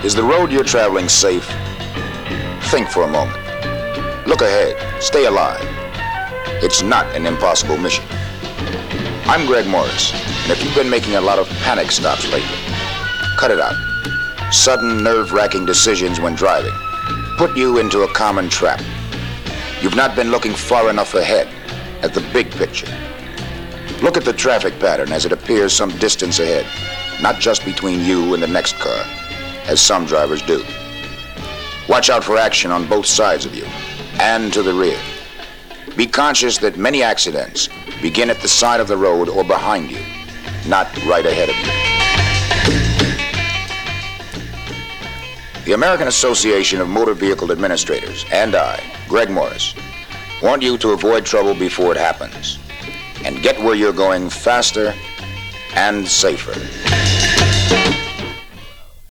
Is the road you're traveling safe? Think for a moment. Look ahead. Stay alive. It's not an impossible mission. I'm Greg Morris, and if you've been making a lot of panic stops lately, cut it out. Sudden, nerve-wracking decisions when driving put you into a common trap. You've not been looking far enough ahead at the big picture. Look at the traffic pattern as it appears some distance ahead, not just between you and the next car, as some drivers do. Watch out for action on both sides of you and to the rear. Be conscious that many accidents begin at the side of the road or behind you, not right ahead of you. The American Association of Motor Vehicle Administrators and I, Greg Morris, want you to avoid trouble before it happens and get where you're going faster and safer.